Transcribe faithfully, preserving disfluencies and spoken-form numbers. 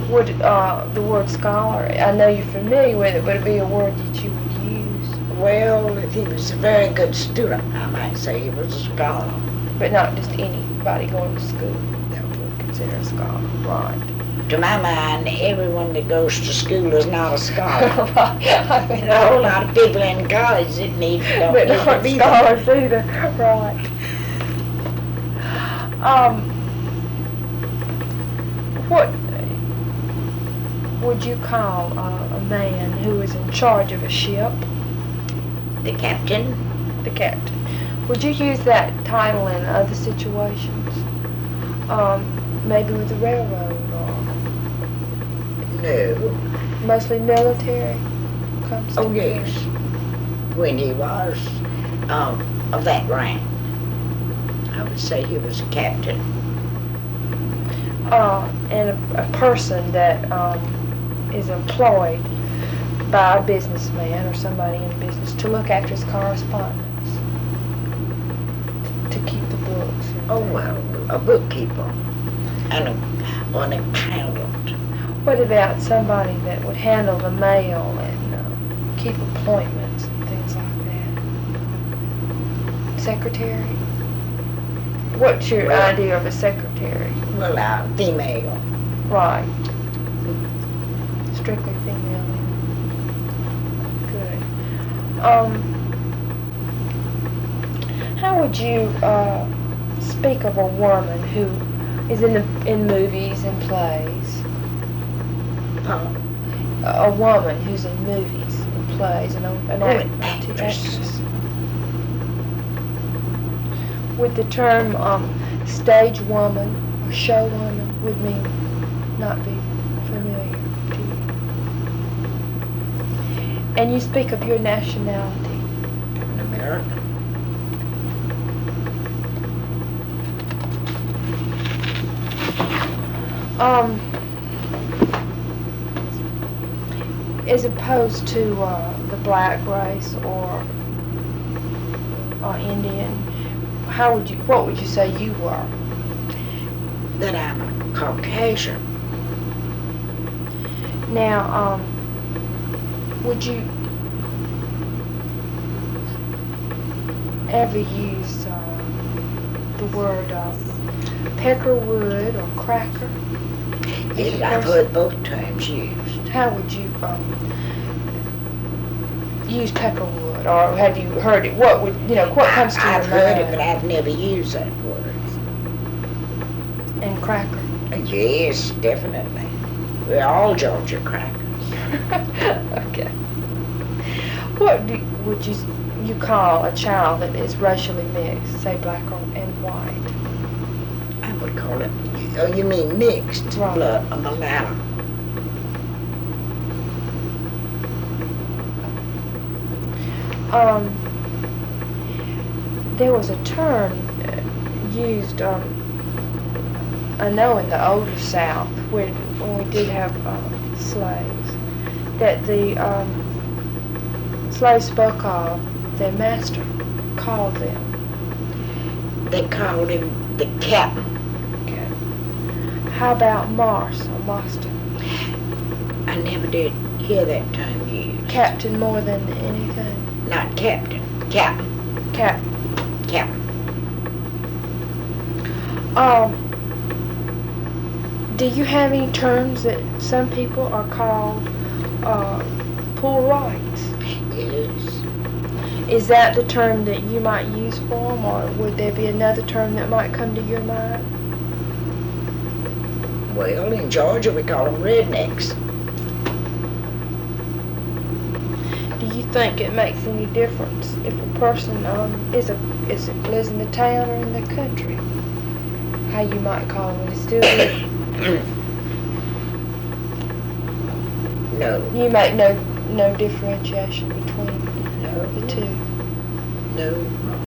Would uh, the word scholar, I know you're familiar with it, but it'd be a word that you would use? Well, if he was a very good student, I might say he was a scholar. But not just anybody going to school that would consider a scholar, right? To my mind, everyone that goes to school is not a scholar. I mean, There's a whole lot of people in college that need, don't but need not to be scholars either, right? Um, what would you call uh, a man who is in charge of a ship? The captain? The captain. Would you use that title in other situations? Um, maybe with the railroad or No. mostly military? Comes Oh, to yes. When he was um, of that rank, I would say he was a captain. Uh, and a, a person that um, is employed by a businessman or somebody in business to look after his correspondence, to keep the books. and Oh, things. well, a bookkeeper and a, or an accountant. What about somebody that would handle the mail and uh, keep appointments and things like that? Secretary? What's your Well- idea of a secretary? Well, uh, female. Right. Strictly female. Good. Um, how would you uh, speak of a woman who is in the in movies and plays? Uh, A, a woman who's in movies and plays and an, Oh, act, an actress. actress. Would the term um, stage woman or show woman would mean not be familiar to you? And you speak of your nationality. an American. Um, as opposed to uh, the black race or or Indian, how would you? What would you say you were? That I'm Caucasian. Now, um, would you ever use uh, the word uh, peckerwood or cracker? Yes, As a I've person? heard both terms used. How would you um, use peckerwood, or have you heard it? What would you know? What comes to I, I've your heard mind? it, but I've never used that word. And cracker. Yes, definitely. We're all Georgia crackers. Okay. What do, would you you call a child that is racially mixed, say black or, and white? I would call it, oh, you mean mixed Right. blood, a mulatto. Um, there was a term uh, used, um, I know in the older South, when, when we did have uh, slaves, that the um, slaves spoke of their master, called them. They called him the captain. Okay. How about Mars or Master? I never did hear that term used. Captain more than anything. Not captain, captain, Cap. captain. Um, do you have any terms that some people are called uh, poor whites? Yes. Is that the term that you might use for them, or would there be another term that might come to your mind? Well, in Georgia we call them rednecks. Do you think it makes any difference if a person um, is a is a, lives in the town or in the country? How you might call them? It's still No, you make no no differentiation between no, the two. no.